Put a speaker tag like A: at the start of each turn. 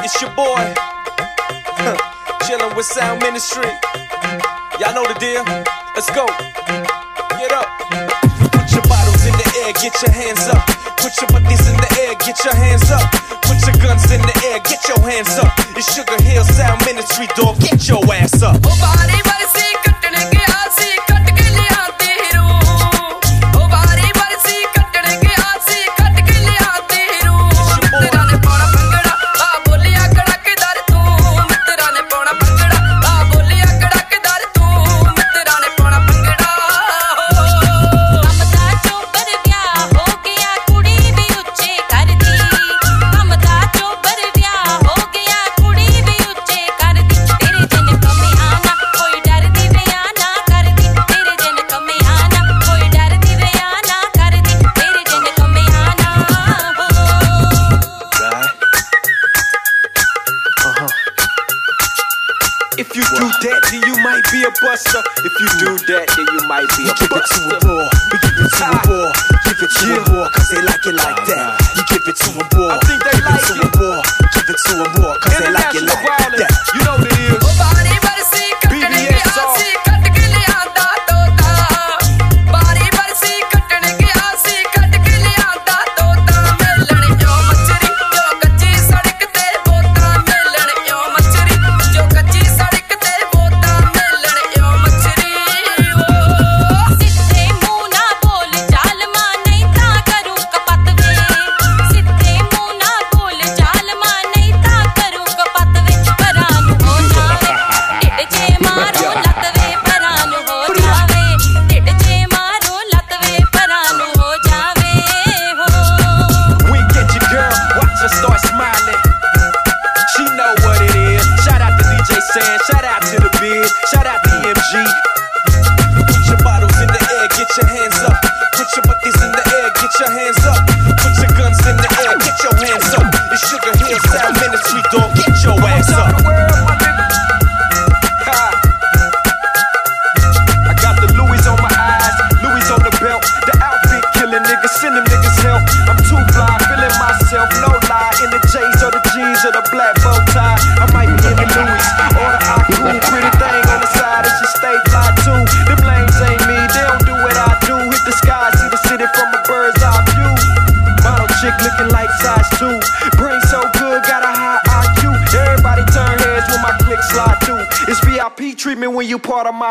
A: It's your boy, chillin' with Sound Ministry. Y'all know the deal. Let's go. Get up. Put your bottles in the air, get your hands up. Put your buddies in the air, get your hands up. Put your guns in the air, get your hands up. It's Sugar Hill Sound Ministry, dog. Get your ass up. If you do that, then you might be a buster. If you do that, then you might be a buster. We give it to a boy. Give it to a boy, cause they like it like that. You give it to a boy. I think they like it. Give it to a boy, cause they like it like that. You know what it is. BBSR. Shout out to the biz, shout out to MG. Put your bottles in the air, get your hands up. Put your buddies in the air, get your hands up. Put your guns in the air, get your hands up. It's Sugar Hill Sound Ministry, dog. Get your ass up. I got the Louis on my eyes, Louis on the belt. The outfit killing niggas, send them niggas help. I'm too fly, feeling myself, no lie. In the J's or the G's or the black bow tie. I might be in the Louis. Pretty thing on the side, and she stay fly too. Them lanes ain't me, they don't do what I do. Hit the sky, see the city from a bird's eye view. Model chick looking like size 2. Brain so good, got a high IQ. Everybody turn heads when my click slide through. It's VIP treatment when you part of my